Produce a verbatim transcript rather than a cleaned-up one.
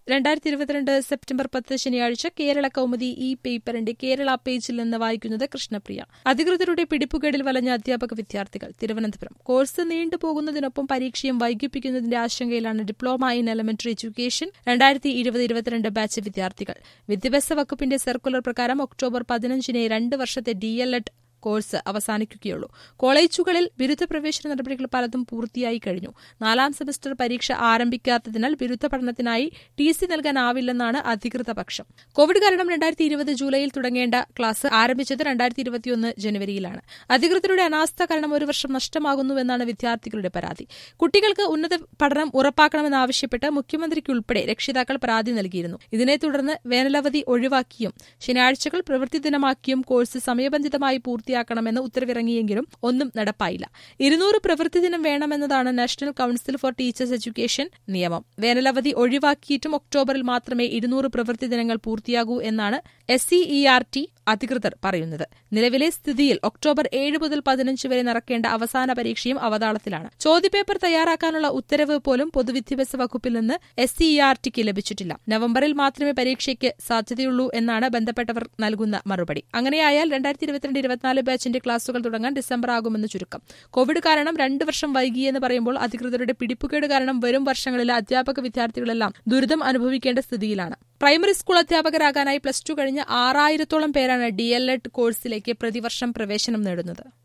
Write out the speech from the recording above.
രണ്ടായിരത്തി ഇരുപത്തിരണ്ട് സെപ്റ്റംബർ പത്ത് ശനിയാഴ്ച കേരള കൗമുദി ഈ പേപ്പറിന്റെ കേരള പേജിൽ നിന്ന് വായിക്കുന്നത് കൃഷ്ണപ്രിയ. അധികൃതരുടെ പിടിപ്പുകേടിൽ വലഞ്ഞ അധ്യാപക വിദ്യാർത്ഥികൾ. തിരുവനന്തപുരം. കോഴ്സ് നീണ്ടുപോകുന്നതിനൊപ്പം പരീക്ഷയും വൈകിപ്പിക്കുന്നതിന്റെ ആശങ്കയിലാണ് ഡിപ്ലോമ ഇൻ എലിമെന്ററി എഡ്യൂക്കേഷൻ രണ്ടായിരത്തി ഇരുപത് ഇരുപത്തിരണ്ട് ബാച്ച് വിദ്യാർത്ഥികൾ. വിദ്യാഭ്യാസ വകുപ്പിന്റെ സർക്കുലർ പ്രകാരം ഒക്ടോബർ പതിനഞ്ചിന് രണ്ട് വർഷത്തെ ഡി എൽ എഡ് കോഴ്സ് അവസാനിക്കുകയുള്ളൂ. കോളേജുകളിൽ ബിരുദ പ്രവേശന നടപടികൾ പലതും പൂർത്തിയായി കഴിഞ്ഞു. നാലാം സെമസ്റ്റർ പരീക്ഷ ആരംഭിക്കാത്തതിനാൽ ബിരുദ പഠനത്തിനായി ടി സി നൽകാനാവില്ലെന്നാണ് അധികൃത പക്ഷം. കോവിഡ് കാരണം രണ്ടായിരത്തി ഇരുപത് ജൂലൈയിൽ തുടങ്ങേണ്ട ക്ലാസ് ആരംഭിച്ചത് രണ്ടായിരത്തി ഇരുപത്തിയൊന്ന് ജനുവരിയിലാണ്. അധികൃതരുടെ അനാസ്ഥ കാരണം ഒരു വർഷം നഷ്ടമാകുന്നുവെന്നാണ് വിദ്യാർത്ഥികളുടെ പരാതി. കുട്ടികൾക്ക് ഉന്നത പഠനം ഉറപ്പാക്കണമെന്നാവശ്യപ്പെട്ട് മുഖ്യമന്ത്രിക്കുൾപ്പെടെ രക്ഷിതാക്കൾ പരാതി നൽകിയിരുന്നു. ഇതിനെ തുടർന്ന് വേനലവധി ഒഴിവാക്കിയും ശനിയാഴ്ചകൾ പ്രവൃത്തി ദിനമാക്കിയും കോഴ്സ് സമയബന്ധിതമായി പൂർത്തി യാക്കണമെന്ന് ഉത്തരവിറങ്ങിയെങ്കിലും ഒന്നും നടപ്പായില്ല. ഇരുന്നൂറ് പ്രവൃത്തി ദിനം വേണമെന്നതാണ് national council for teachers education നിയമം. വേനലവധി ഒഴിവാക്കിയിട്ടും ഒക്ടോബറിൽ മാത്രമേ ഇരുന്നൂറ് പ്രവൃത്തി ദിനങ്ങൾ പൂർത്തിയാകൂ എന്നാണ് S C E R T അധികൃതർ പറയുന്നത്. നിലവിലെ സ്ഥിതിയിൽ ഒക്ടോബർ ഏഴ് മുതൽ പതിനഞ്ച് വരെ നടക്കേണ്ട അവസാന പരീക്ഷയും അവതാളത്തിലാണ്. ചോദ്യപേപ്പർ തയ്യാറാക്കാനുള്ള ഉത്തരവ് പോലും പൊതുവിദ്യാഭ്യാസ വകുപ്പിൽ നിന്ന് എസ് സി ഇ ആർ ടിക്ക് ലഭിച്ചിട്ടില്ല. നവംബറിൽ മാത്രമേ പരീക്ഷയ്ക്ക് സാധ്യതയുള്ളൂ എന്നാണ് ബന്ധപ്പെട്ടവർ നൽകുന്ന മറുപടി. അങ്ങനെയായാൽ രണ്ടായിരത്തി ഇരുപത്തിരണ്ട് ഇരുപത്തിനാല് ബാച്ചിന്റെ ക്ലാസുകൾ തുടങ്ങാൻ ഡിസംബർ ആകുമെന്ന് ചുരുക്കം. കോവിഡ് കാരണം രണ്ട് വർഷം വൈകിയെന്ന് പറയുമ്പോൾ അധികൃതരുടെ പിടിപ്പുകേട് കാരണം വരും വർഷങ്ങളിലെ അധ്യാപക വിദ്യാർത്ഥികളെല്ലാം ദുരിതം അനുഭവിക്കേണ്ട സ്ഥിതിയിലാണ്. പ്രൈമറി സ്കൂൾ അധ്യാപകരാകാനായി പ്ലസ് ടു കഴിഞ്ഞ ആറായിരത്തോളം പേരാണ് ഡി എൽ എഡ് കോഴ്സിലേക്ക് പ്രതിവർഷം പ്രവേശനം നേടുന്നത്.